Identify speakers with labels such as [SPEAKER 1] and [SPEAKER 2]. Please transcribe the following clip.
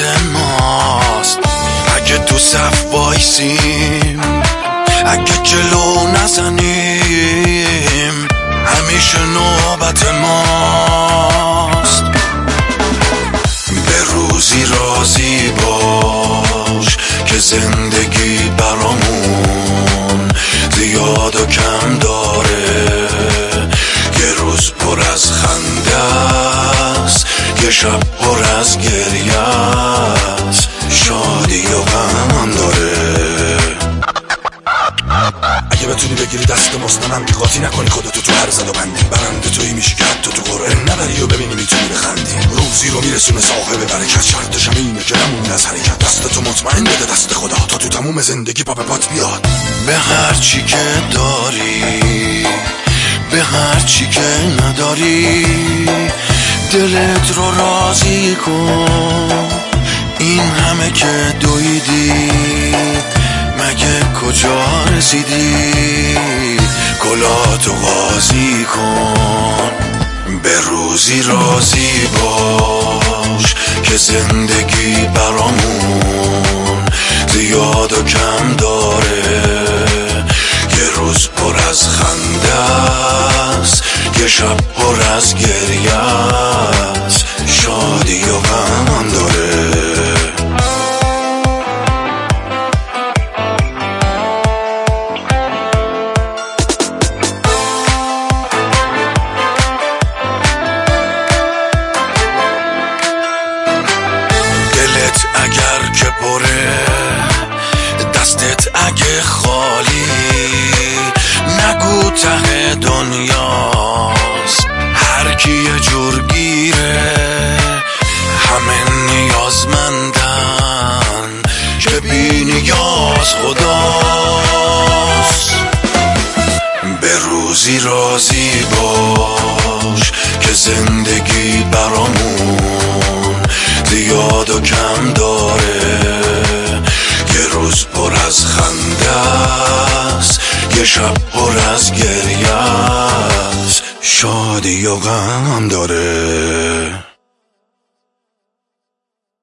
[SPEAKER 1] ماست. اگه تو صف وایسیم، اگه جلو نزنیم، همیشه نوبت ماست. به روزی راضی باش که زندگی برامون زیاد و کم داره. یه روز پر از خنده است، یه شب پر از گریه است، شادی و غم داره. اگه بتونی بگیری دست مستنم، قاطی نکنی خودتو تو هر زد و بندی، برنده تویی میشی که حتی تو قرعه نبری و ببینی میتونی بخندی. روزی رو میرسونه صاحب برکت، شرطش هم اینه که نمونی از حرکت. دستتو مطمئن بده دست خدا تا تو تموم زندگی پا به پات بیاد. به هر چی که داری، به هر چی که نداری، دلت رو راضی کن. این همه که دویدی، مگه کجا رسیدی؟ کلاتو قاضی کن. به روزی راضی باش که زندگی برامون زیاد و کم داره. یه روز پر از خنده است، یه شب پر از گریه است، شادی و غم داره. اگر که پره، دستت اگه خالی، نگو ته دنیاست هر کی یه جور گیره. همه نیازمندن که بی نیاز خداست. به روزی راضی باش که زندگی برامون زیاد و کم داره. یه روز پر از خنده است، یه شب پر از گریه است، شادی و غم داره.